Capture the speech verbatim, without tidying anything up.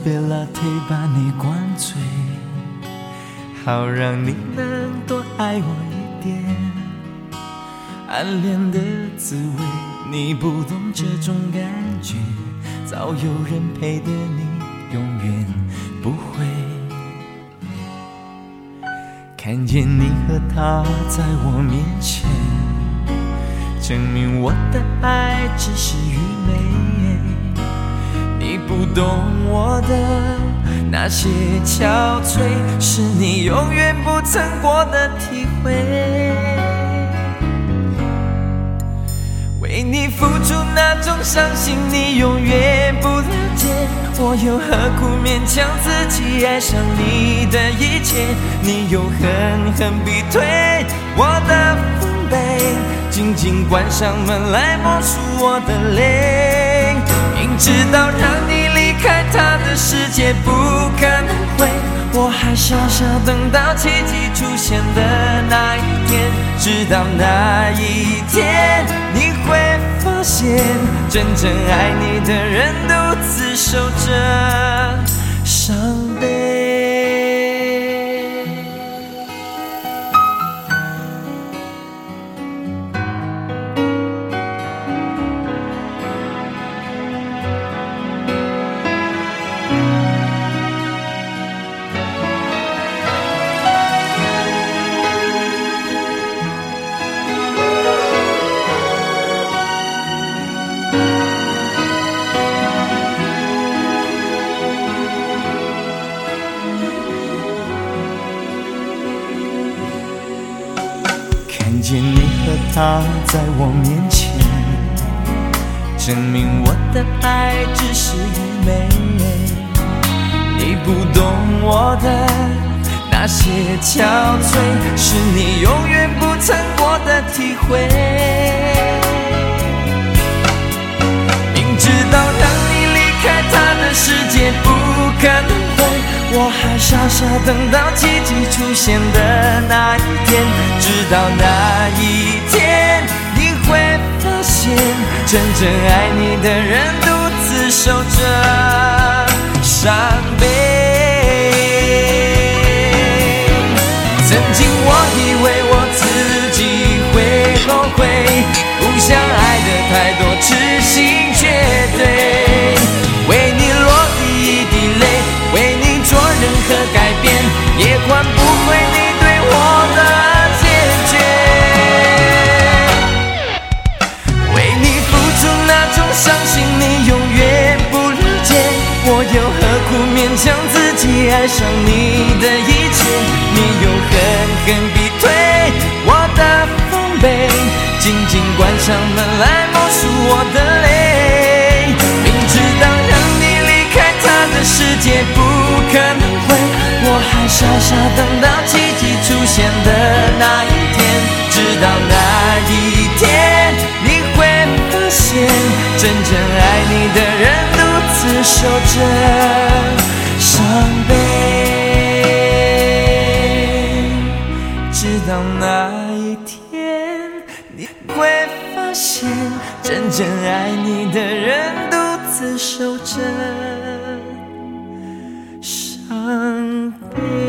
杯拿铁把你灌醉，好让你能多爱我一点。暗恋的滋味，你不懂这种感觉，早有人陪的你永远不会。看见你和他在我面前，证明我的爱只是愚昧。你不懂我的那些憔悴，是你永远不曾过的体会。为你付出那种伤心，你永远不了解。我又何苦勉强自己爱上你的一切？你又狠狠逼退我的防备，紧紧关上门来默数我的泪。明知道让你离开他的世界不可能会，我还傻傻等到奇迹出现的那一天。直到那一天，你会发现真正爱你的人独自守着伤悲。看见你和他在我面前，证明我的爱只是愚昧。你不懂我的那些憔悴，是你永远不曾过的体会。明知道让你离开他的世界不可能会，我还傻傻等到奇迹出现的那一天。直到那一天，你会发现真正爱你的人独自守着伤悲。曾经我以为我自己会后悔，不想爱的太多，痴心绝对。为你落第一滴泪，为你做任何改变，也换不回你对我的坚决。为你付出那种伤心，你永远不了解。我又何苦勉强自己爱上你的一切？你又狠狠逼退我的防备，紧紧关上门来默数我的泪。明知道让你离开他的世界不可能会，我还傻傻等到奇迹出现的那一天。直到那一天，你会发现真正爱你的人独自守着伤悲。直到那一天，你会发现真正爱你的人独自守着伤悲。